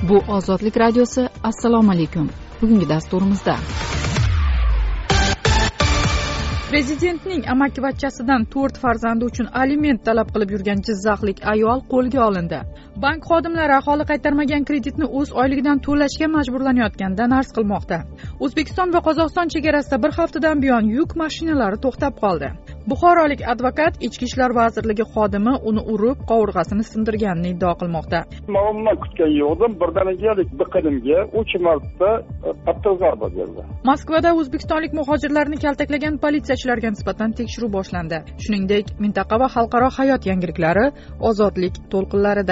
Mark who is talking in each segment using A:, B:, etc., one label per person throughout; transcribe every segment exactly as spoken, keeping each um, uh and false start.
A: Bu Ozodlik radiosi. Assalomu alaykum. Bugungi dasturimizda Prezidentning amakivachchasidan to'rt farzandi uchun aliment talab qilib yurgan jizzaxlik ayol qo'lga olindi. Bank xodimlari aholi qaytarmagan kreditni o'z oyligidan to'lashga majburlanayotganidan arz qilmoqda. O'zbekiston va Qozog'iston chegarasida bir haftadan buyon yuk mashinalari to'xtab qoldi. Buxorolik advokat Ichki ishlar vazirligi xodimi uni urib, qovurg'asini sindirganini iddao qilmoqda.
B: Ma'lumot kutgan yo'qdim, birdaniga biqinimga uch marta qattiq zarba berdi.
A: Moskvada o'zbekistonlik muhojirlarni kaltaklagan politsiyachilarga nisbatan tekshiruv boshlandi. Shuningdek, mintaqa va xalqaro hayot yangiliklari Ozodlik to'lqinlarida.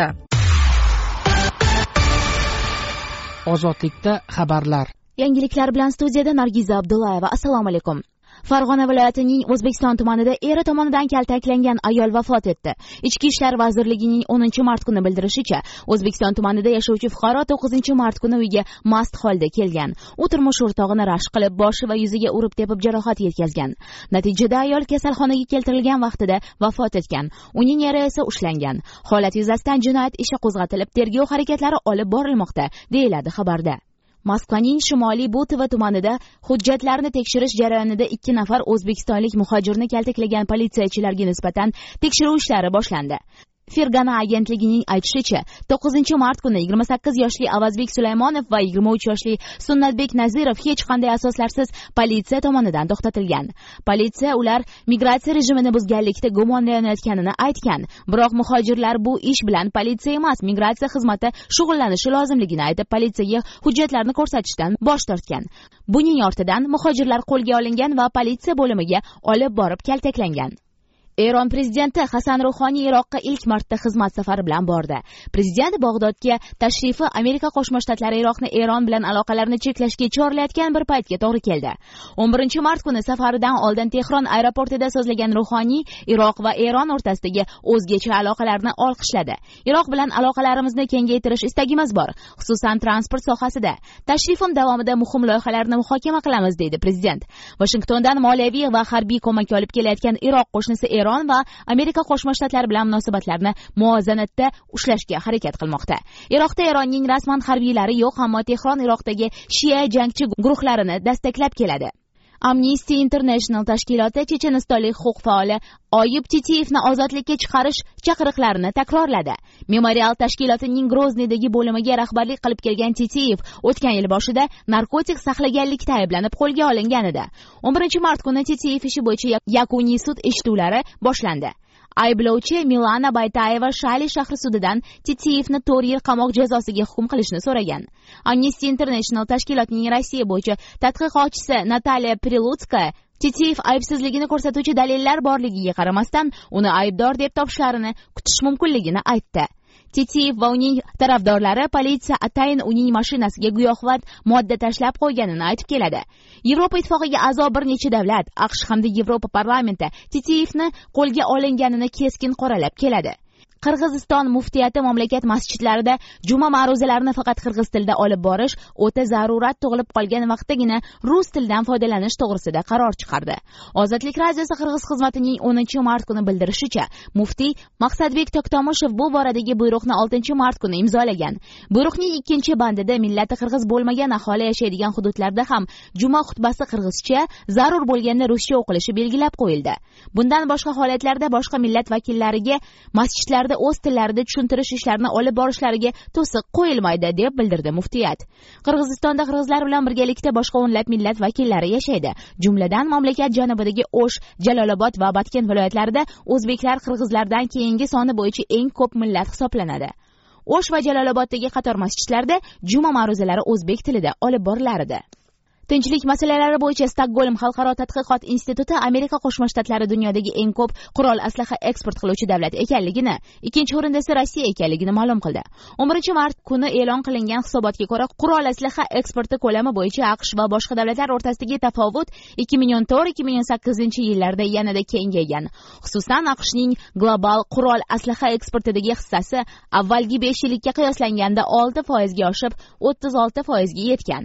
C: Ozodlikda xabarlar.
D: Yangiliklar bilan studiyada Nargiza Abdullayeva. Assalomu alaykum. Farg'ona viloyatining O'zbekiston tumanida eri tomonidan kaltaklangan ayol vafot etdi. Ichki ishlar vazirligining o'ninchi mart kuni bildirishicha, O'zbekiston tumanida yashovchi fuqaro to'qqizinchi mart kuni uyga mast holda kelgan. U turmush o'rtog'ini rashk qilib, boshi va yuziga urib tepib jarohat yetkazgan. Natijada ayol kasalxonaga keltirilgan vaqtida vafot etgan. Uning eri esa ushlangan. Holat yuzasidan jinoyat ishi qo'zg'atilib, tergov harakatlari olib borilmoqda, deyiladi xabarda. Moskvaning shimoliy Butova tumanida hujjatlarni tekshirish jarayonida ikki nafar o'zbekistonlik muhojirni kaltaklagan politsiyachilarga nisbatan tekshiruv ishlari boshlandi. Fergana agentligining aytishicha, to'qqizinchi mart kuni yigirma sakkiz yoshli Avazbek Sulaymonov va yigirma uch yoshli Sunnatbek Nazirov hech qanday asoslarsiz politsiya tomonidan to'xtatilgan. Politsiya ular migratsiya rejimini buzganlikda gumonlanayotganini aytgan. Biroq muhojirlar bu ish bilan politsiya emas, migratsiya xizmati shug'ullanishi lozimligini aytib, politsiyaga hujjatlarni ko'rsatishdan bosh tortgan. Buning ortidan muhojirlar qo'lga olingan va politsiya bo'limiga olib borib kaltaklangan. Eron prezidenti Hasan Ruhoniy Iroqqa ilk marta xizmat safari bilan bordi. Prezident Bag'dodga tashrifi Amerika Qo'shma Shtatlari Iroqni Eron bilan aloqalarini cheklashga chorlayotgan bir paytga to'g'ri keldi. o'n birinchi mart kuni safaridan oldin Tehron aeroportida so'zlagan Ruhoniy Iroq va Eron o'rtasidagi o'zgacha aloqalarni olqishladi. Iroq bilan aloqalarimizni kengaytirish istagimiz bor, xususan transport sohasida. Tashrifim davomida muhim loyihalarni muhokama qilamiz, dedi prezident. Washingtondan moliyaviy va harbiy ko'mak olib kelayotgan Iroq qo'shnisi Eron va Amerika Qo'shma Shtatlari bilan munosabatlarni muvozanatda ushlashga harakat qilmoqda. Iroqda Eronning rasman harbiylari yo'q, ammo Tehron Iroqdagi shia jangchi guruhlarini dastaklab keladi. Amnesty International tashkiloti chechenistonlik huquq faoli Oyib Titiyevni ozodlikka chiqarish chaqiriqlarini takrorladi. Memorial tashkilotining Groznidagi bo'limiga rahbarlik qilib kelgan Titiyev o'tgan yil boshida narkotik saqlaganlikda ayblanib qo'lga olingan edi. o'n birinchi mart kuni Titiyev ishi bo'yicha yakuniy sud eshituvlari boshlandi. Ayblovchi Milana Baytayeva Shali shahri sudidan Titiyevni to'rt yil qamoq jazosiga hukm qilishni so'ragan. Amnesty International tashkilotining Rossiya bo'yicha tadqiqotchisi Nataliya Prilutskaya Titiyev aybsizligini ko'rsatuvchi dalillar borligiga qaramasdan uni aybdor deb topishlarini kutish mumkinligini aytdi. Titiyev va uning tarafdorlari politsiya atayin uning mashinasiga giyohvand modda tashlab qo'yganini aytib keladi. Yevropa ittifoqiga a'zo bir necha davlat, AQSh hamda Yevropa parlamenti Titiyevni qo'lga olinganini keskin qoralab keladi. Qirg'iziston muftiyati mamlakat masjidlarida juma ma'ruzalarini faqat qirg'iz tilida olib borish o'ta zarurat tug'ilib qolgan vaqtdagina rus tilidan foydalanish to'g'risida qaror chiqardi. Ozodlik radiosi Qirg'iz xizmatining o'ninchi mart kuni bildirishicha, muftiy Maqsadbek Toktomoshev bu boradagi buyruqni oltinchi mart kuni imzolagan. Buyruqning ikkinchi bandida millati qirg'iz bo'lmagan aholi yashaydigan hududlarda ham juma xutbasi qirg'izcha, zarur bo'lganda ruscha o'qilishi belgilab qo'yildi. Bundan boshqa holatlarda boshqa millat vakillariga masjidlar o'z tillarida tushuntirish ishlarini olib borishlariga to'siq qo'yilmaydi, deb bildirdi muftiyat. Qirg'izistonda qirg'izlar bilan birgalikda boshqa o'nlab millat vakillari yashaydi. Jumladan mamlakat janubidagi O'sh, Jalolobod va Batken viloyatlarida o'zbeklar qirg'izlardan keyingi soni bo'yicha eng ko'p millat hisoblanadi. O'sh va Jaloloboddagi qator masjidlarda juma ma'ruzalari o'zbek tilida olib borilar edi. Tinchlik masalalari bo'yicha Stokgolm xalqaro tadqiqot instituti Amerika Qo'shma Shtatlari dunyodagi eng ko'p qurol aslaha eksport qiluvchi davlat ekanligini, ikkinchi o'rinda esa Rossiya ekanligini ma'lum qildi. o'n birinchi mart kuni e'lon qilingan hisobotga ko'ra, qurol aslaha eksporti ko'lami bo'yicha AQSh va boshqa davlatlar o'rtasidagi tafovut ikki ming o'n to'rt ikki ming o'n sakkizinchi yillarda yanada kengaygan. Xususan, AQShning global qurol aslaha eksportidagi hissasi avvalgi besh yillikka qiyoslanganda olti foizga oshib, o'ttiz olti foizga yetgan.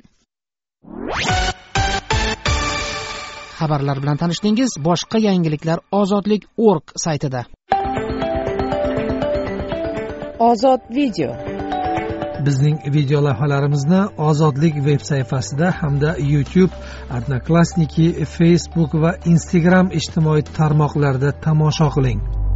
C: Xabarlar bilan tanishdingiz. Boshqa yangiliklar ozodlik nokta org saytida.
A: Ozod video.
E: Bizning video lavhalarimizni Ozodlik veb sayfasida hamda YouTube, Odnoklassniki, Facebook va Instagram ijtimoiy tarmoqlarida tomosha qiling.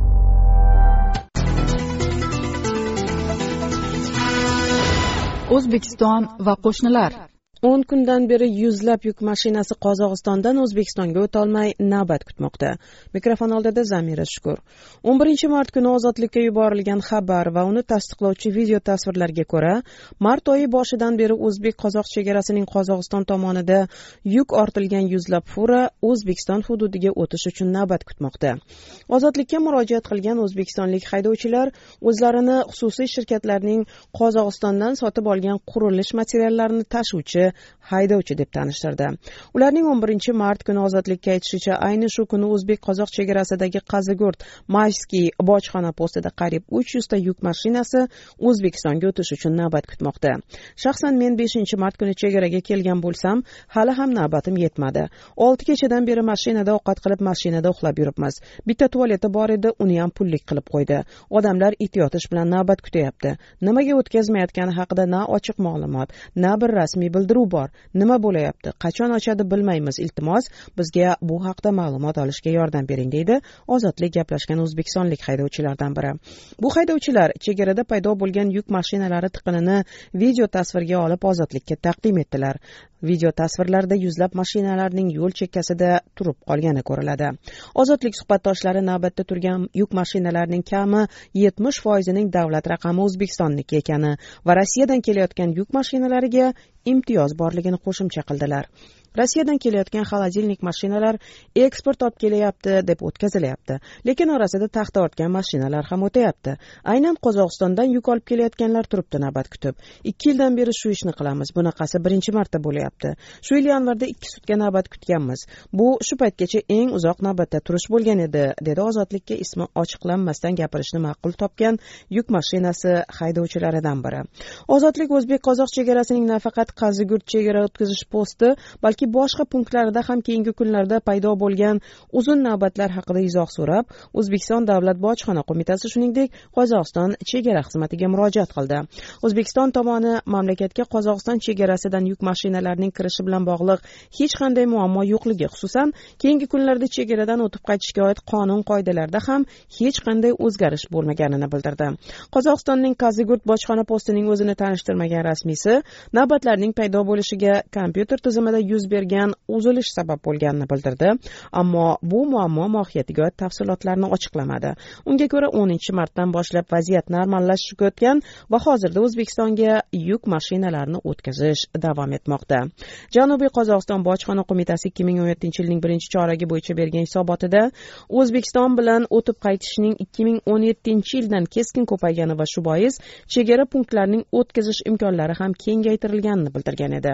A: O'zbekiston va qo'shnilar.
F: o'n kundan beri yuzlab yuk mashinasi Qozog'istondan O'zbekistonga o'tolmay navbat kutmoqda. Mikrofon oldida Zamira Shukur. o'n birinchi mart kuni ozodlikka yuborilgan xabar va uni tasdiqlovchi video tasvirlarga ko'ra, mart oyi boshidan beri o'zbek-qozoq chegarasining Qozog'iston tomonida yuk ortilgan yuzlab fura O'zbekiston hududiga o'tish uchun navbat kutmoqda. Ozodlikka murojaat qilgan o'zbekistonlik haydovchilar o'zlarini xususiy shirkatlarning Qozog'istondan sotib olgan qurilish materiallarini tashuvchi haydovchi deb tanishtirdi. Ularning o'n birinchi mart kuni ozodlikka aytishicha, ayni shu kuni o'zbek-qozoq chegarasidagi Qazigurt Mayskiy bojxona postida qariyb uch yuz ta yuk mashinasi O'zbekistonga o'tish uchun navbat kutmoqda. Shaxsan men beshinchi mart kuni chegaraga kelgan bo'lsam, hali ham navbatim yetmadi. olti kechadan beri mashinada ovqat qilib, mashinada uxlab yuribmiz. Bitta tualeti bor edi, uni ham pullik qilib qo'ydi. Odamlar it yotish bilan navbat kutyapti. Nimaga o'tkazmayotgani haqida na ochiq ma'lumot, na bir rasmiy bildiruv bor. Nima bo'layapti? Qachon ochadi bilmaymiz. Iltimos, bizga bu haqda ma'lumot olishga yordam bering, deydi Ozodlik gaplashgan o'zbekistonlik haydovchilardan biri. Bu haydovchilar chegarada paydo bo'lgan yuk mashinalari tiqinini video tasvirga olib Ozodlikka taqdim etdilar. Video tasvirlarda yuzlab mashinalarning yo'l chekkasida turib qolgani ko'riladi. Ozodlik suhbatdoshlari navbatda turgan yuk mashinalarining kami yetmish foizining davlat raqami O'zbekistonniki ekani va Rossiyadan kelayotgan yuk mashinalariga imtiyoz borligini qo'shimcha qildilar. Rossiyadan kelayotgan xolodilnik mashinalar eksport olib kelyapti deb o'tkazilyapti. Lekin orasida taxta ortgan mashinalar ham o'tayapti. Aynan Qozog'istondan yuk olib kelayotganlar turibdi navbat kutib. ikki yildan beri shu ishni qilamiz. Bunaqasi birinchi marta bo'lyapti. Shu yil yanvarda ikki sutka navbat kutganmiz. Bu shu paytgacha eng uzoq navbatda turish bo'lgan edi, dedi Ozodlikka ismi ochiqlanmasdan gapirishni ma'qul topgan yuk mashinasi haydovchilaridan biri. Ozodlik o'zbek-qozoq chegarasining nafaqat Qazigurt chegara o'tkazish posti, balki boshqa punktlarida ham keyingi kunlarda paydo bo'lgan uzun navbatlar haqida izoh so'rab, O'zbekiston Davlat bojxona qo'mitasi shuningdek Qozog'iston chegara xizmatiga murojaat qildi. O'zbekiston tomoni mamlakatga Qozog'iston chegarasidan yuk mashinalarining kirishi bilan bog'liq hech qanday muammo yo'qligi, xususan keyingi kunlarda chegaradan o'tib qaytishga oid qonun qoidalarida ham hech qanday o'zgarish bo'lmaganini bildirdi. Qozog'istonning Qazigurt bojxona postining o'zini tanishtirmagan rasmiysi navbatlarning paydo bo'lishiga kompyuter tizimida yuz bergan uzilish sabab bo'lganini bildirdi, ammo bu muammo mohiyatiga oid tafsilotlarni ochiqlamadi. Unga ko'ra o'ninchi martdan boshlab vaziyat normallashishga o'tgan va hozirda O'zbekistonga yuk mashinalarini o'tkazish davom etmoqda. Janubiy Qozog'iston bojxona qo'mitasi ikki ming o'n yettinchi yilning birinchi choragi bo'yicha bergan hisobotida O'zbekiston bilan o'tib qaytishning ikki ming o'n yettinchi yildan keskin ko'paygani va shu bois chegara punktlarining o'tkazish imkonlari ham kengaytirilganini bildirgan edi.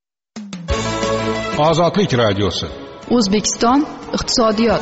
G: Ozodlik radiosi.
A: O'zbekiston iqtisodiyot.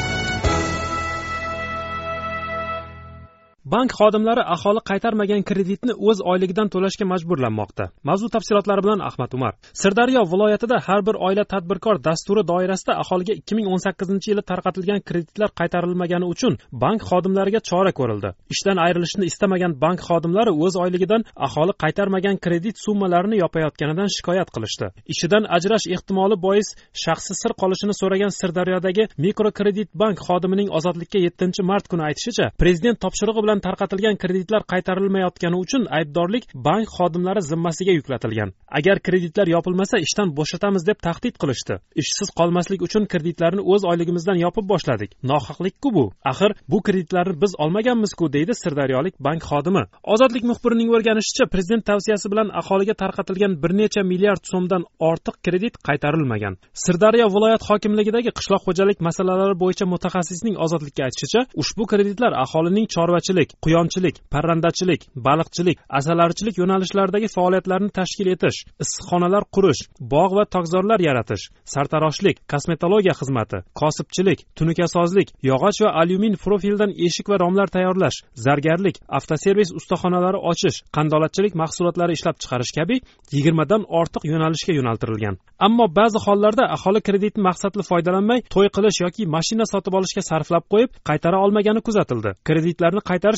H: Bank xodimlari aholi qaytarmagan kreditni o'z oyligidan to'lashga majburlanmoqda. Mavzu tafsilotlari bilan Ahmad Umar. Sirdaryo viloyatida har bir oila tadbirkor dasturi doirasida aholiga ikki ming o'n sakkizinchi yili tarqatilgan kreditlar qaytarilmagani uchun bank xodimlariga chora ko'rildi. Ishdan ayrilishni istamagan bank xodimlari o'z oyligidan aholi qaytarmagan kredit summalarini yopayotganidan shikoyat qilishdi. Ishidan ajrash ehtimoli bois shaxsi sir qolishini so'ragan Sirdaryodagi mikrokredit bank xodimining Ozodlikka yettinchi mart kuni aytishicha, prezident topshirig'i bilan tarqatilgan kreditlar qaytarilmayotgani uchun aybdorlik bank xodimlari zimmasiga yuklatilgan. Agar kreditlar yopilmasa ishdan bo'shatamiz deb tahdid qilishdi. Ishsiz qolmaslik uchun kreditlarni o'z oyligimizdan yopib boshladik. Nohaqlik-ku bu. Axir bu kreditlarni biz olmaganmiz-ku, deydi sirdaryolik bank xodimi. Ozodlik muxbirining o'rganishicha, prezident tavsiyasi bilan aholiga tarqatilgan bir necha milliard so'mdan ortiq kredit qaytarilmagan. Sirdaryo viloyat hokimligidagi qishloq xo'jalik masalalari bo'yicha mutaxassisning Ozodlikka aytishicha, ushbu kreditlar aholining chorvachilik, quyonchilik, parrandachilik, baliqchilik, asalarichilik yo'nalishlaridagi faoliyatlarni tashkil etish, issiqxonalar qurish, bog' va tokzorlar yaratish, sartaroshlik, kosmetologiya xizmati, kosibchilik, tunukasozlik, yog'och va alyumin profildan eshik va romlar tayyorlash, zargarlik, avtoservis ustaxonalari ochish, qandolatchilik mahsulotlari ishlab chiqarish kabi yigirmadan ortiq yo'nalishga yo'naltirilgan. Ammo ba'zi hollarda aholi kreditni maqsadli foydalanmay to'y qilish yoki mashina sotib olishga sarflab qo'yib, qaytara olmagani kuzatildi. Kreditlarni qaytarish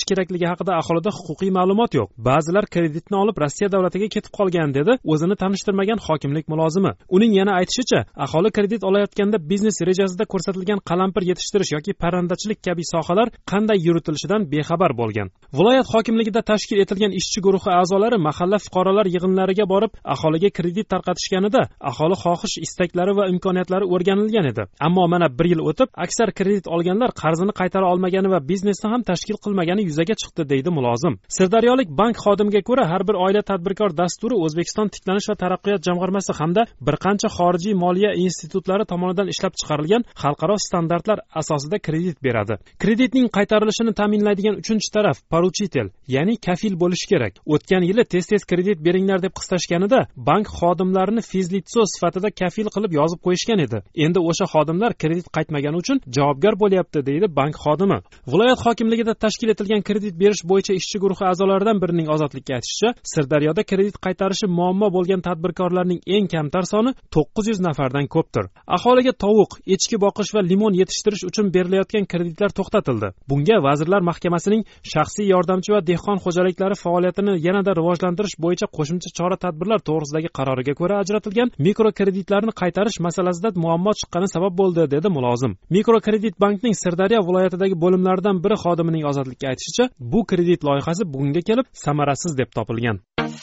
H: qilish kerakligi haqida aholida huquqiy ma'lumot yo'q. Ba'zilar kreditni olib Rossiya davlatiga ketib qolgan, dedi o'zini tanishtirmagan hokimlik mulozimi. Uning yana aytishicha, aholi kredit olayotganda biznes rejasida ko'rsatilgan qalampir yetishtirish yoki parrandachilik kabi sohalar qanday yuritilishidan bexabar bo'lgan. Viloyat hokimligida tashkil etilgan ishchi guruhi a'zolari mahalla fuqarolar yig'inlariga borib, aholiga kredit tarqatishganida aholi xohish, istaklari va imkoniyatlari o'rganilgan edi. Ammo mana bir yil o'tib, aksar kredit olganlar qarzini qaytara olmagani va biznesni ham tashkil qilmagani yuzaga chiqdi, deydi mulozim. Sirdaryolik bank xodimiga ko'ra, har bir oila tadbirkor dasturi O'zbekiston tiklanish va taraqqiyot jamg'armasi hamda bir qancha xorijiy moliya institutlari tomonidan ishlab chiqarilgan xalqaro standartlar asosida kredit beradi. Kreditning qaytarilishini ta'minlaydigan uchinchi taraf poruchitel, ya'ni kafil bo'lishi kerak. O'tgan yili tez-tez kredit beringlar deb qistashganida bank xodimlarini fizlitso sifatida kafil qilib yozib qo'yishgan edi. Endi o'sha xodimlar kredit qaytmagani uchun javobgar bo'lyapti, deydi bank xodimi. Viloyat hokimligida tashkil etilgan kredit berish bo'yicha ishchi guruhi a'zolaridan birining ozodlikka aytishicha, Sirdaryoda kredit qaytarishi muammo bo'lgan tadbirkorlarning eng kamtar soni to'qqiz yuz nafardan ko'pdir. Aholiga tovuq, echki boqish va limon yetishtirish uchun berilayotgan kreditlar to'xtatildi. Bunga Vazirlar Mahkamasining shaxsiy yordamchi va dehqon xo'jaliklari faoliyatini yanada rivojlantirish bo'yicha qo'shimcha chora-tadbirlar to'g'risidagi qaroriga ko'ra ajratilgan mikrokreditlarni qaytarish masalasida muammo chiqqani sabab bo'ldi, dedi mulozim. Mikrokredit bankning Sirdaryo viloyatidagi bo'limlaridan biri xodimining ozodlikka aytishicha, bu kredit loyihasi bugunga kelib samarasiz deb topilgan.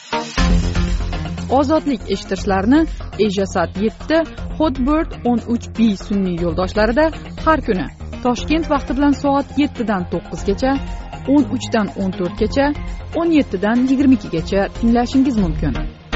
A: Ozodlik eshittirishlarni Ejasat yetti, Hotbird o'n uch B sun'iy yo'ldoshlarida har kuni Toshkent vaqti bilan soat yettidan to'qqizgacha, o'n uchdan o'n to'rtgacha, o'n yettidan yigirma ikkigacha tinglashingiz mumkin.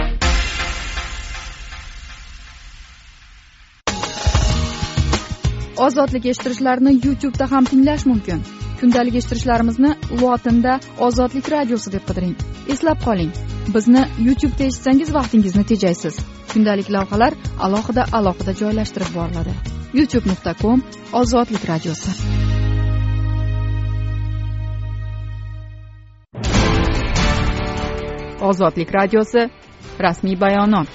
A: Ozodlik eshittirishlarni YouTube da ham tinglash mumkin. Kundalik eshittirishlarimizni lotinda Ozodlik radiosi deb qidiring. Eslab qoling, bizni YouTube da eshitsangiz vaqtingizni tejaysiz. Kundalik lavhalar alohida-alohida joylashtirib boriladi. youtube nuqta com Ozodlik radiosi. Ozodlik radiosi rasmiy bayonot.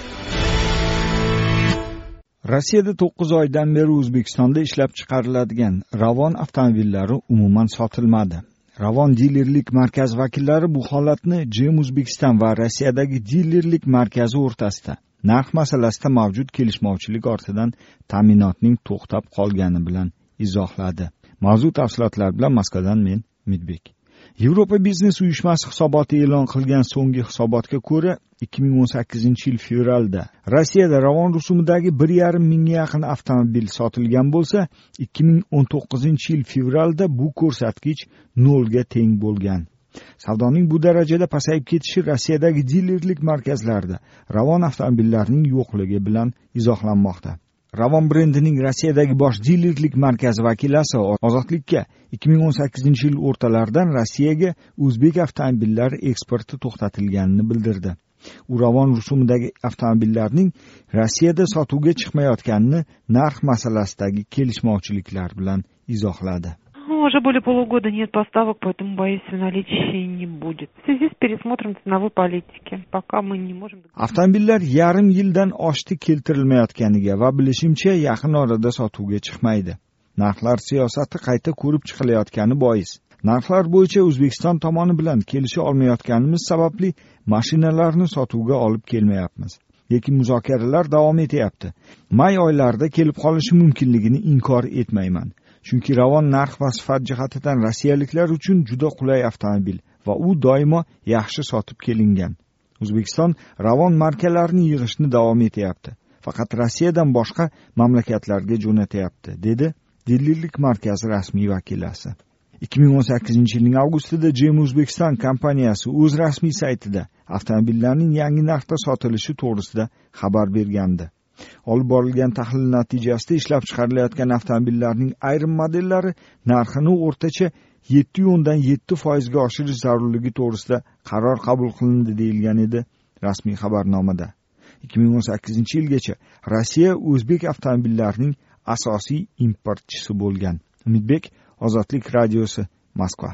G: Rossiyada to'qqiz oydan beri O'zbekistonda ishlab chiqariladigan Ravon avtomobillari umuman sotilmadi. Ravon dilerlik markazi vakillari bu holatni Jem O'zbekiston va Rossiyadagi dilerlik markazi o'rtasida narx masalasida mavjud kelishmovchilik ortidan ta'minotning to'xtab qolgani bilan izohladi. Mavzu tafsilotlar bilan Moskvadan men Midbek. Yevropa biznes uyushmasi hisoboti e'lon qilgan so'nggi hisobotga ko'ra, ikki ming o'n sakkizinchi yil fevralda Rossiyada Ravon rusumidagi bir yarim mingga yaqin avtomobil sotilgan bo'lsa, ikki ming o'n to'qqizinchi yil fevralda bu ko'rsatkich nolga teng bo'lgan. Savdoning bu darajada pasayib ketishi Rossiyadagi dilerlik markazlarida Ravon avtomobillarining yo'qligi bilan izohlanmoqda. Ravon brendining Rossiyadagi bosh dilerlik markazi vakilasi Ozodlikka ikki ming o'n sakkizinchi yil o'rtalaridan Rossiyaga o'zbek avtomobillari eksporti to'xtatilganini bildirdi. U Ravon rusumidagi avtomobillarning Rossiyada sotuvga chiqmayotganini narx masalasidagi kelishmovchiliklar bilan izohladi.
I: Уже более полугода нет поставок, поэтому, боюсь, наличия не будет. В связи с пересмотром ценовой политики, пока мы не можем...
G: Avtomobillar yarim yildan oshdi keltirilmayotganiga va bilishimcha yaqin orada sotuvga chiqmaydi. Narxlar siyosati qayta ko'rib chiqilayotgani bois. Narxlar bo'yicha O'zbekiston tomoni bilan kelisha olmayotganimiz sababli mashinalarni sotuvga olib kelmayapmiz. Lekin muzokaralar davom etyapti. May oylarida kelib qolishi mumkinligini inkor etmayman. Chunki Ravon narx va sifat jihatidan rossiyaliklar uchun juda qulay avtomobil va u doimo yaxshi sotib kelingan. O'zbekiston Ravon markalarini yig'ishni davom etyapti. Faqat Rossiyadan boshqa mamlakatlarga jo'natyapti, dedi dilerlik markazi rasmiy vakilasi. ikki ming o'n sakkizinchi yilning avgustida Jem O'zbekiston kompaniyasi o'z rasmiy saytida avtomobillarning yangi narxda sotilishi to'g'risida xabar bergandi. Olib borilgan tahlil natijasida ishlab chiqarilayotgan avtomobillarning ayrim modellari narxini o'rtacha yetti o'ndan yetti foiz ga oshirish zarurligi to'g'risida qaror qabul qilindi, deyilgan edi rasmiy xabarnomada. ikki ming o'n sakkizinchi yilgacha Rossiya o'zbek avtomobillarining asosiy importchisi bo'lgan. Umidbek, Ozodlik radiosi, Moskva.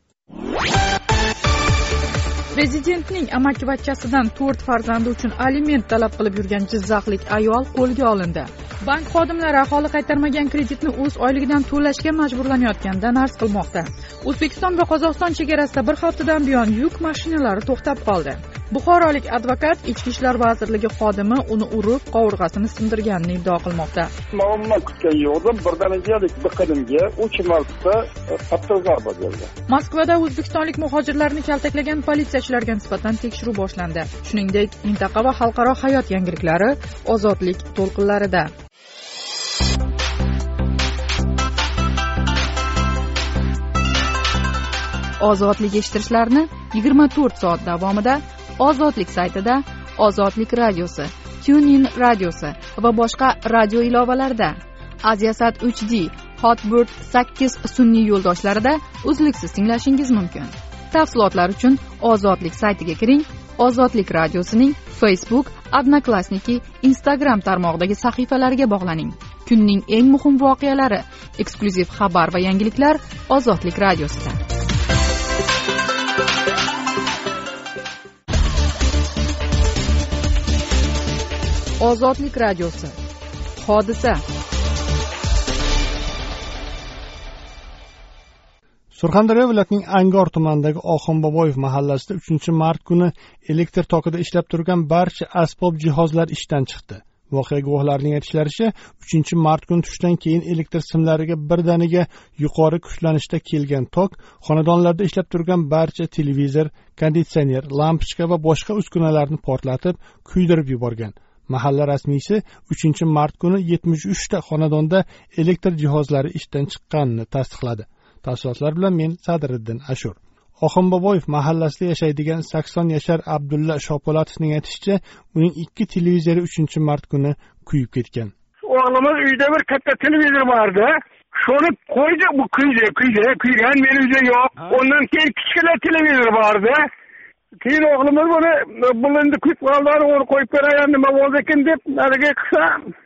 A: Prezidentning amakivachchasidan to'rt farzandi uchun aliment talab qilib yurgan jizzaxlik ayol qo'lga olindi. bank xodimlari aholi qaytarmagan kreditni o'z oyligidan to'lashga majburlanayotganidan arz qilmoqda. O'zbekiston va Qozog'iston chegarasida bir haftadan buyon yuk mashinalari to'xtab qoldi. Buxorolik advokat Ichki ishlar vazirligi xodimi uni urib, qovurg'asini sindirganini iddao qilmoqda.
B: Umuman kutgan yo'qdim, birdanigalik biqinimga uch marta qattiq zarba berdi.
A: Moskvada o'zbekistonlik muhojirlarni kaltaklagan politsiyachilarga nisbatan tekshiruv boshlandi. Shuningdek, mintaqa va xalqaro hayot yangiliklari ozodlik to'lqinlarida. Ozodlik eshittirishlarni yigirma to'rt soat davomida Ozodlik saytida, Ozodlik radiosi, TuneIn radiosi va boshqa radio ilovalarida, Aziasat uch D, Hotbird sakkiz sun'iy yo'ldoshlarida uzluksiz tinglashingiz mumkin. Tafsilotlar uchun Ozodlik saytiga kiring. Ozodlik radiosining Facebook, Odnoklassniki, Instagram tarmog'idagi sahifalariga bog'laning. Kunning eng muhim voqealari, eksklyuziv xabar va yangiliklar Ozodlik radiosida. Ozodlik radiosi. Hodisa.
J: Surxondaryo viloyatining Angor tumanidagi Oxunboboyev mahallasida uchinchi mart kuni elektr tokida ishlab turgan barcha asbob jihozlar ishdan chiqdi. Voqea guvohlarining aytishlaricha, uchinchi mart kuni tushdan keyin elektr simlariga birdaniga yuqori kuchlanishda kelgan tok xonadonlarda ishlab turgan barcha televizor, konditsioner, lampochka va boshqa uskunalarni portlatib, kuydirib yuborgan. Mahalla rasmiysi uchinchi mart kuni yetmish uch ta xonadonda elektr jihozlari ishdan chiqqanini tasdiqladi. Tafsilotlar bilan men Sadriddin Ashur. Oxunboboyev mahallasida yashaydigan sakson yashar Abdulla Shopolatovning aytishicha, uning ikki televizori uchinchi mart kuni kuyib ketgan.
K: O'g'limiz uyda bir katta televizor bordi. Shuni qo'ydi, bu kuydi, kuydi, kuygan, men uyda yo'q. Ondan keyin kichkina televizor bordi. Keyin o'g'limiz buni bulindi kuyib qoldi, uni qo'yib beraman nima bo'ldi ekan deb nariga qilsa,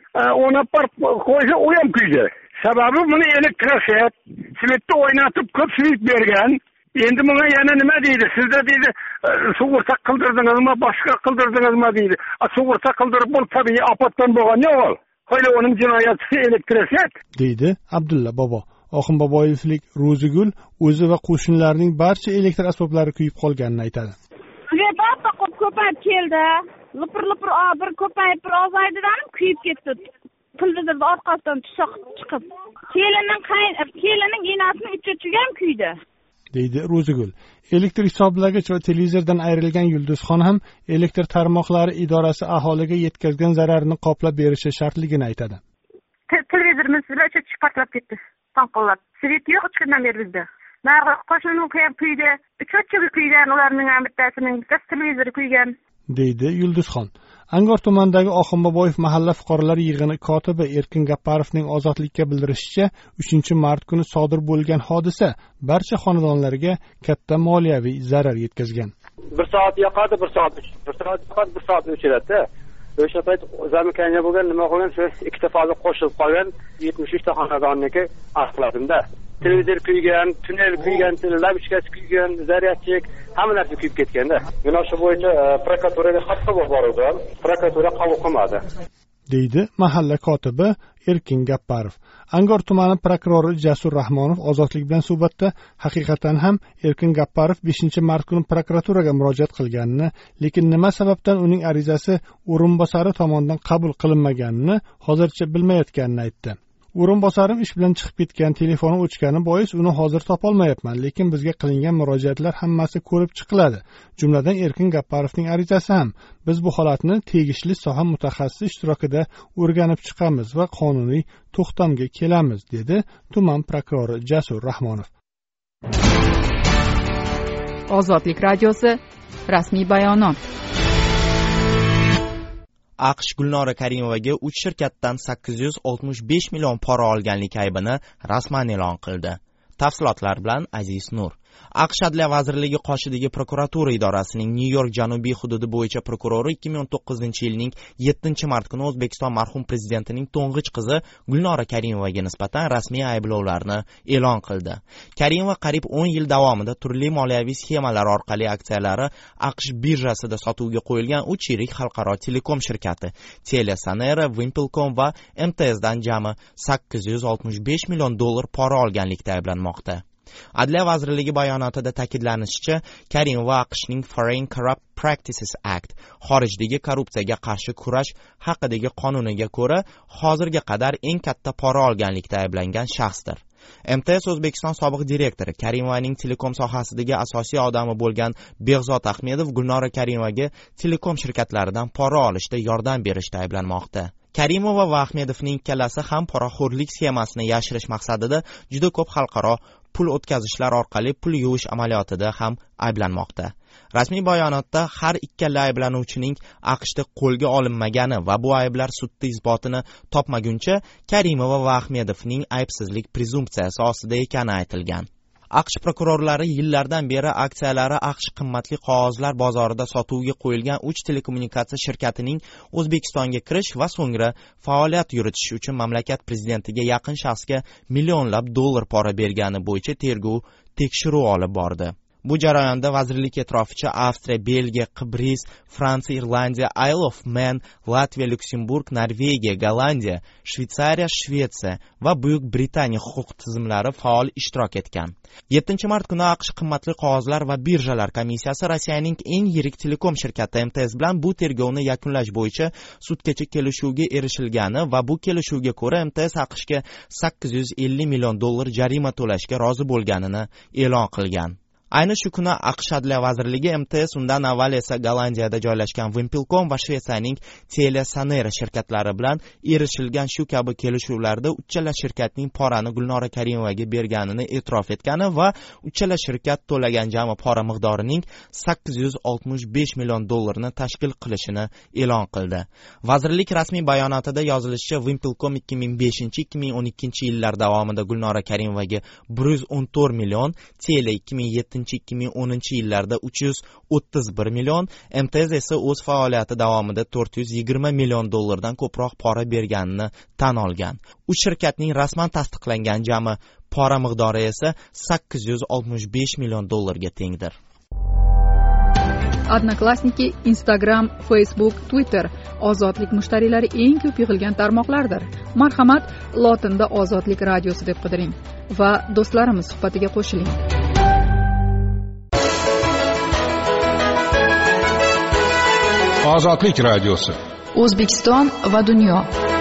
K: ona par qo'ysa u ham kuydi. Sababi buni elektroshet, svetni o'ynatib ko'p svet bergan. Endi bunga yana nima deydi? Sizda deydi, sug'urta qildirdingizmi, boshqa qildirdingizmi deydi. Sug'urta qildirib bu tabiiy ofatdan bo'lgan yo'q. Qo'yli uning jinoyati elektroshet
J: deydi Abdulla bobo. Oxunboboyevlik Ro'zigul o'zi va qo'shnilarining barcha elektr asboblari kuyib qolganini aytadi.
L: Svet ko'payib keldi. Lipir-lipir bir ko'payib bir ozaydidan kuyib ketdi. Televizorda orqasidan tushaq chiqib. Kelinning qayn, kelinning enasini uch-uchiga ham kuydi,
J: deydi Ro'zigul. Elektr hisoblagich va televizordan ayrilgan Yulduzxon ham elektr tarmoqlari idorasi aholiga yetkazgan zararni qoplab berishi shartligini aytadi.
L: Televizorimiz bilan uch-uch portlab ketdi. Tanqollab. Svet yo'q uch kundan beri bizda. Narga qo'shnining ham kuydi, uch-uchiga kuygan, ularning ham bittasining bittasi televizori kuygan,
J: deydi Yulduzxon. Angor tumanidagi Oxunboboyev mahalla fuqarolar yig'ini kotibi Erkin Gapparovning Ozodlikka bildirishicha, uchinchi mart kuni sodir bo'lgan hodisa barcha xonadonlarga katta moliyaviy zarar yetkazgan.
M: bir soat yoqadi, bir soat, bir soat yoqadi, bir soat o'chiradi. O'sha payt zamikanya bo'lgan, nima qilgan, shu ikkita faza qo'shilib qolgan yetmish uch ta xonadonniki aniqladimda. Televizor kuygan, tunnel kuygan, lampochkasi kuygan, zaryadchik, hamma narsa kuyib ketganda. Mana shu bo'yicha prokuraturaga xat yubordim. Prokuratura qabul qilmadi,
J: deydi mahalla kotibi Erkin Gapparov. Angor tumani prokurori Jasur Rahmonov Ozodlik bilan suhbatda haqiqatan ham Erkin Gapparov beshinchi mart kuni prokuraturaga murojaat qilganini, lekin nima sababdan uning arizasi o'rinbosari tomonidan qabul qilinmaganini hozircha bilmayotganini aytdi. O'rinbosarim ish bilan chiqib ketgan, telefoni o'chgani bois uni hozir topolmayapman, lekin bizga qilingan murojaatlar hammasi ko'rib chiqiladi. Jumladan Erkin Gapparovning arizasi ham. Biz bu holatni tegishli soha mutaxassisi ishtirokida o'rganib chiqamiz va qonuniy to'xtamga kelamiz, dedi tuman prokurori Jasur Rahmonov.
A: Ozodlik radiosi rasmiy bayonot.
N: AQSh Gulnora Karimovaga uch shirkatdan sakkiz yuz oltmish besh million pora olganlik aybini rasman e'lon qildi. Tafsilotlar bilan Aziz Nur. aqsh Adliya vazirligi qoshidagi prokuratura idorasining Nyu-York janubiy hududi bo'yicha prokurori ikki ming o'n to'qqizinchi yilning yettinchi mart kuni O'zbekiston marhum prezidentining to'ng'ich qizi Gulnora Karimovaga nisbatan rasmiy ayblovlarni e'lon qildi. Karimova qariyb o'n yil davomida turli moliyaviy sxemalar orqali aksiyalari aqsh birjasida sotuvga qo'yilgan uch yirik xalqaro telekom shirkati TeliaSonera, Wimpelcom va M T S dan jami sakkiz yuz oltmish besh million dollar pora olganlikda ayblanmoqda. Adliya vazirligi bayonotida ta'kidlanishicha, Karimova AQShning Foreign Corrupt Practices Act xorijdagi korrupsiyaga qarshi kurash haqidagi qonuniga ko'ra hozirga qadar eng katta pora olganlikda ayblangan shaxsdir. M T S O'zbekiston sobiq direktori Karimovaning telekom sohasidagi asosiy odami bo'lgan Behzod Ahmedov Gulnora Karimovaga telekom shirkatlaridan pora olishda yordam berishda ayblanmoqda. Karimova va Ahmedovning ikkalasi ham poraxo'rlik sxemasini yashirish maqsadida juda ko'p xalqaro pul o'tkazishlar orqali pul yuvish amaliyotida ham ayblanmoqda. Rasmiy bayonotda har ikkala ayblanuvchining AQShda qo'lga olinmagani va bu ayblar sudda isbotini topmaguncha Karimova va Ahmedovning aybsizlik prezumpsiyasi ostida ekani aytilgan. AQSh prokurorlari yillardan beri aksiyalari AQSh qimmatli qog'ozlar bozorida sotuvga qo'yilgan uch telekommunikatsiya shirkatining O'zbekistonga kirish va so'ngra faoliyat yuritish uchun mamlakat prezidentiga yaqin shaxsga millionlab dollar pora bergani bo'yicha tergov tekshiruv olib bordi. Bu jarayonda vazirlik e'tiroficha Avstriya, Belgiya, Qibris, Fransiya, Irlandiya, Isle of Man, Latviya, Lyuksemburg, Norvegiya, Gollandiya, Shveysariya, Shvetsiya va Buyuk Britaniya huquq tizimlari faol ishtirok etgan. yettinchi mart kuni AQSh qimmatli qog'ozlar va birjalar komissiyasi Rossiyaning eng yirik telekom shirkati M T S bilan bu tergovni yakunlash bo'yicha sudgacha kelishuvga erishilgani va bu kelishuvga ko'ra M T S AQShga sakkiz yuz ellik million dollar jarima to'lashga rozi bo'lganini e'lon qilgan. Ayni shu kuni AQSh Adliya vazirligi M T S undan avval esa Gollandiyada joylashgan Wimpelcom va Shvetsiyaning TeliaSonera shirkatlari bilan erishilgan shu kabi kelishuvlarda uchala shirkatning porani Gulnora Karimovaga berganini e'tirof etgani va uchala shirkat to'lagan jami pora miqdorining sakkiz yuz oltmish besh million dollarni tashkil qilishini e'lon qildi. Vazirlik rasmiy bayonotida yozilishicha, Wimpelcom ikki ming beshinchi ikki ming o'n ikkinchi yillar davomida Gulnora Karimovaga bir yuz o'n to'rt million, Telia ikki ming yettinchi ikki ming o'ninchi yillarda uch yuz o'ttiz bir million, M T S esa o'z faoliyati davomida to'rt yuz yigirma million dollardan ko'proq pora berganini tan olgan. Uch shirkatning rasman tasdiqlangan jami pora miqdori esa sakkiz yuz oltmish besh million dollarga tengdir.
A: Odnoklassniki, Instagram, Facebook, Twitter ozodlik mushtariylari eng ko'p yig'ilgan tarmoqlardir. Marhamat, lotinda Ozodlik radiosi deb qidiring va do'stlarimiz suhbatiga qo'shiling.
O: Ozodlik radiosi.
A: O'zbekiston va dunyo.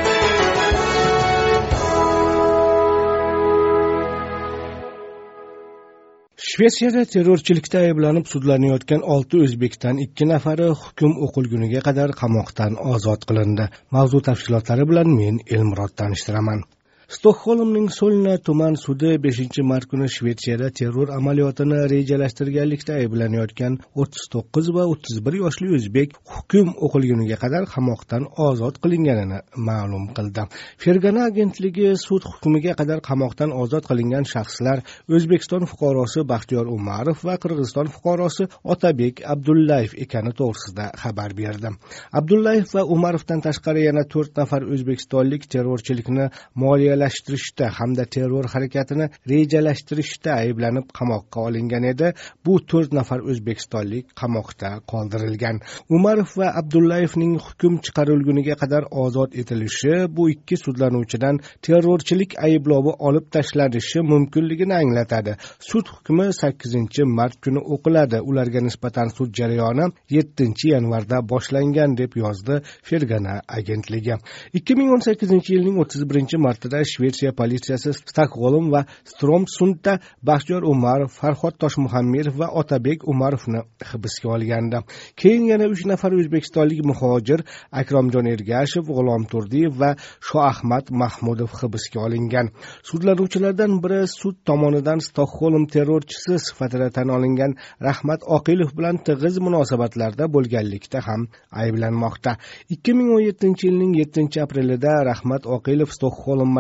J: Shvetsiyada terrorchilikda ayblanib sudlanayotgan olti o'zbekdan ikki nafari hukm o'qilguniga qadar qamoqdan ozod qilindi. Mavzu tafsilotlari bilan men Elmurod tanishtiraman. Stokholmning Solna tuman sudi beshinchi mart kuni Shvetsiyada terror amaliyotini rejalashtirganlikda ayblanayotgan o'ttiz to'qqiz va o'ttiz bir yoshli o'zbek hukm o'qilguniga qadar qamoqdan ozod qilinganini ma'lum qildi. Fergana agentligi sud hukmiga qadar qamoqdan ozod qilingan shaxslar O'zbekiston fuqarosi Baxtiyor Umarov va Qirg'iziston fuqarosi Otabek Abdullayev ekani to'g'risida xabar berdi. Abdullayev va Umarovdan tashqari yana to'rt nafar o'zbekistonlik terrorchilikni moliya lashtirishda hamda terror harakatini rejalashtirishda ayblanib qamoqqa olingan edi. Bu to'rt nafar o'zbekistonlik qamoqda qoldirilgan. Umarov va Abdullayevning hukm chiqarilguniga qadar ozod etilishi bu ikki sudlanuvchidan terrorchilik ayblovi olib tashlanishi mumkinligini anglatadi. Sud hukmi sakkizinchi mart kuni o'qiladi. Ularga nisbatan sud jarayoni yettinchi yanvarda boshlangan deb yozdi Fergana agentligi. ikki ming o'n sakkizinchi yilning o'ttiz birinchi martida Shvetsiya politsiyasi Stokholm va Stromsundda Baxtiyor Umarov, Farhod Toshmuhamedov va Otabek Umarovni hibsga olgandi. Keyin yana uch nafar o'zbekistonlik muhojir Akromjon Ergashev, G'ulom Turdiyev va Shoahmad Mahmudov hibsga olingan. Sudlanuvchilardan biri sud tomonidan Stokholm terrorchisi sifatida tan olingan Rahmat Oqilov bilan tig'iz munosabatlarda bo'lganlikda ham ayblanmoqda. ikki ming o'n yettinchi yilning yettinchi aprelida Rahmat Oqilov Stokholm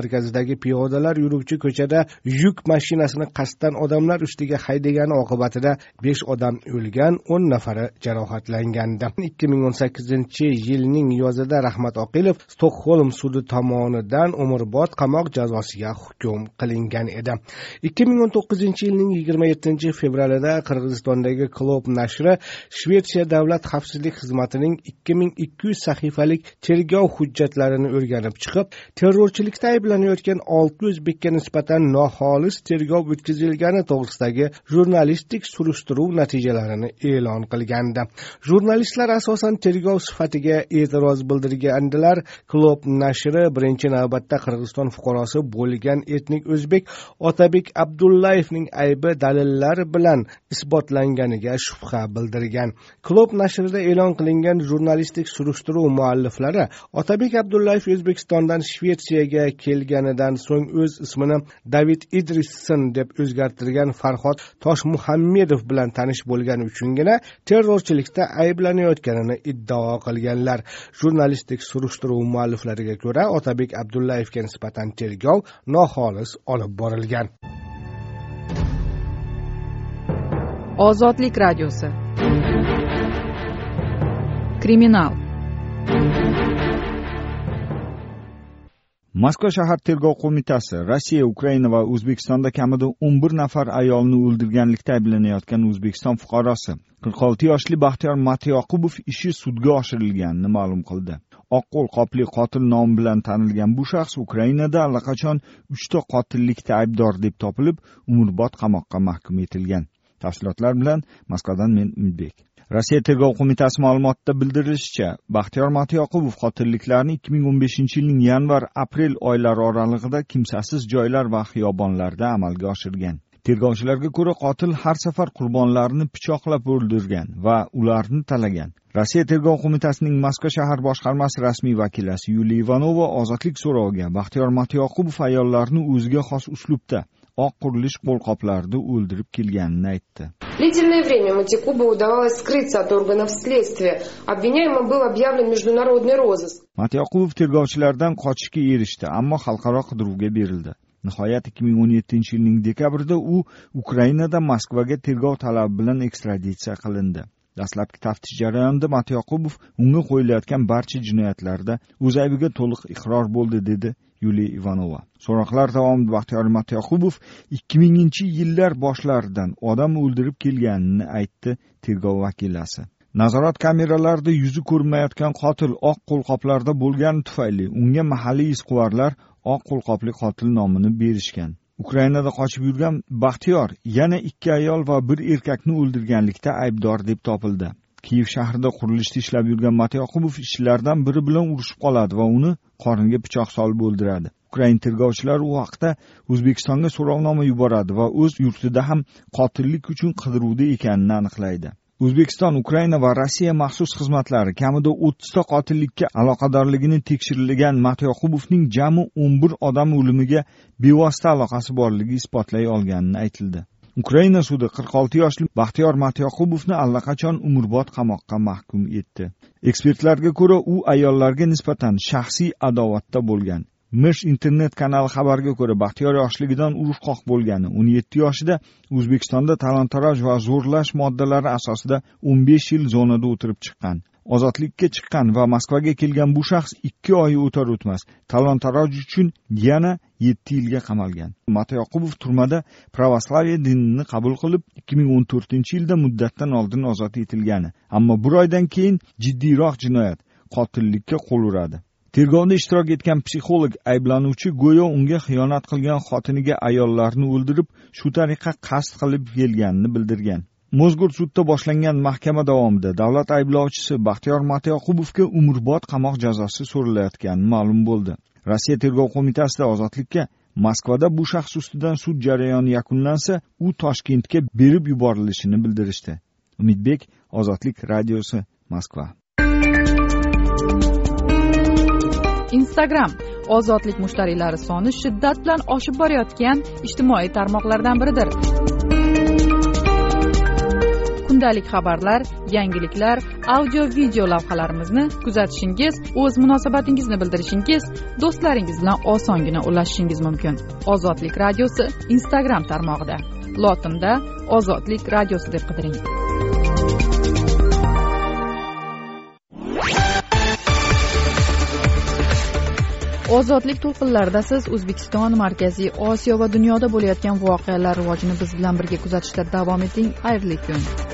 O: markazidagi piyodalar yuruvchi ko'chada yuk mashinasini qasddan odamlar ustiga haydagani oqibatida besh odam o'lgan, o'n nafari jarohatlangandi. ikki ming o'n sakkizinchi yilning yozida Rahmat Oqilov Stokholm sudi tomonidan umrbod qamoq jazosiga hukm qilingan edi. ikki ming o'n to'qqizinchi yilning yigirma yettinchi fevralida Qirg'izistondagi Klob nashri Shvetsiya davlat xavfsizlik xizmatining ikki ming ikki yuz sahifalik tergov hujjatlarini o'rganib chiqib, terrorchilikda ayblanayotgan olti o'zbekka nisbatan noxolis tergov o'tkazilgani to'g'risidagi jurnalistik surishtiruv natijalarini e'lon qilgandi. Jurnalistlar asosan tergov sifatiga e'tiroz bildirgandilar. Klob nashri birinchi navbatda Qirg'iziston fuqarosi bo'lgan etnik o'zbek Otabek Abdullayevning aybi dalillar bilan isbotlanganiga shubha bildirgan. Klob nashrida e'lon qilingan jurnalistik surishtiruv mualliflari Otabek Abdullayev O'zbekistondan Shvetsiyaga kelganidan so'ng o'z ismini David Idrisson deb o'zgartirgan Farhod Toshmuhammedov bilan tanish bo'lgani uchungina terrorchilikda ayblanayotganini iddao qilganlar. Jurnalistik surishtiruv mualliflariga ko'ra, Otabek Abdullayevga nisbatan tergov noxolis olib borilgan.
A: Ozodlik radiosi. Kriminal.
G: Moskva shahar tergov qo'mitasi Rossiya, Ukraina va O'zbekistonda kamida o'n bir nafar ayolni o'ldirganlikda ayblanayotgan O'zbekiston fuqarosi qirq olti yoshli Baxtiyor Matyoqubov ishi sudga oshirilganini ma'lum qildi. Oq qo'lqopli qotil nomi bilan tanilgan bu shaxs Ukrainada allaqachon uchta qotillikda aybdor deb topilib, umrbod qamoqqa mahkum etilgan. Tafsilotlar bilan Moskvadan men Umidbek. Rossiya tergov qo'mitasi ma'lumotida bildirilishicha, Baxtiyor Matyoqubov qotilliklarni ikki ming o'n beshinchi yilning yanvar-aprel oylari oralig'ida kimsasiz joylar va xiyobonlarda amalga oshirgan. Tergovchilarga ko'ra, qotil har safar qurbonlarni pichoqlab o'ldirgan va ularni talagan. Rossiya tergov qo'mitasining Moskva shahar boshqarmasi rasmiy vakilasi Yuliya Ivanova ozodlik so'roviga Baxtiyor Matyoqubov ayollarni o'ziga xos uslubda oq qurilish qo'lqoplarida o'ldirib kelganini aytdi.
P: Длительное время Матякубу удавалось скрыться от органов следствия. Обвиняемым был объявлен международный розыск.
G: Matyoqubov tergovchilardan qochishga erishdi, ammo xalqaro qidiruvga berildi. Nihoyat ikki ming o'n yettinchi yilning dekabrida u Ukrainada Moskvaga tergov talabi bilan ekstraditsiya qilindi. Dastlabki taftish jarayonida Matyoqubov unga qo'yilayotgan barcha jinoyatlarda o'z aybiga to'liq iqror bo'ldi, dedi Yuliya Ivanova. So'roqlar davomida Baxtiyor Matyoqubov ikki minginchi yillar boshlaridan odam o'ldirib kelganini aytdi tergov vakilasi. Nazorat kameralarida yuzi ko'rinmayotgan qotil oq qo'lqoplarda bo'lgani tufayli unga mahalliy izquvarlar oq qo'lqopli qotil nomini berishgan. Ukrainada qochib yurgan Baxtiyor yana ikki ayol va bir erkakni o'ldirganlikda aybdor deb topildi. Kiyev shahrida qurilishda ishlab yurgan Matyoqubov ishchilardan biri bilan urushib qoladi va uni qorniga pichoq solib o'ldiradi. Ukrain tergovchilari u haqda O'zbekistonga so'rovnoma yuboradi va o'z yurtida ham qotillik uchun qidiruvda ekanini aniqlaydi. O'zbekiston, Ukraina va Rossiya maxsus xizmatlari kamida o'ttizta qotillikka aloqadorligini tekshirilgan Matyoqubovning jami o'n bir odam o'limiga bevosita aloqasi borligi isbotlay olganini aytildi. Ukraina sudi qirq olti yoshli Baxtiyor Matyoqubovni allaqachon umrbod qamoqqa mahkum etdi. Ekspertlarga ko'ra, u ayollarga nisbatan shaxsiy adovatda bo'lgan. Mish internet kanali xabarga ko'ra, Baxtiyor yoshligidan urushqoq bo'lgani, o'n yetti yoshida O'zbekistonda talon-taroj va zo'rlash moddalari asosida o'n besh yil zonada o'tirib chiqqan. Ozodlikka chiqqan va Moskvaga kelgan bu shaxs ikki oy o'tar o'tmas talon-taroj uchun yana yetti yilga qamalgan. Matyoqubov turmada pravoslaviya dinini qabul qilib, ikki ming o'n to'rtinchi yilda muddatdan oldin ozod etilgani, ammo bir oydan keyin jiddiyroq jinoyat, qotillikka qo'l uradi. Tergovda ishtirok etgan psixolog ayblanuvchi go'yo unga xiyonat qilgan xotiniga ayollarni o'ldirib, shu tariqa qasd qilib kelganini bildirgan. Mozgur sudda boshlangan mahkama davomida davlat ayblovchisi Baxtiyor Matyoqubovga umrbod qamoq jazosi so'ralayotgani ma'lum bo'ldi. Rossiya tergov qo'mitasida ozodlikka Moskvada bu shaxs ustidan sud jarayoni yakunlansa, u Toshkentga berib yuborilishini bildirishdi. Umidbek, Ozodlik radiosi, Moskva.
A: Instagram ozodlik mushtariylari soni shiddat bilan oshib borayotgan ijtimoiy tarmoqlardan biridir. kundalik xabarlar, yangiliklar, audio video lavhalarimizni kuzatishingiz, o'z munosabatingizni bildirishingiz, do'stlaringiz bilan osongina ulashishingiz mumkin. Ozodlik radiosi Instagram tarmog'ida lotinda Ozodlik radiosi deb qidiring. Ozodlik to'lqinlarida siz O'zbekiston, Markaziy Osiyo va dunyoda bo'layotgan voqealar rivojini biz bilan birga kuzatishda davom eting. Xayrli kun.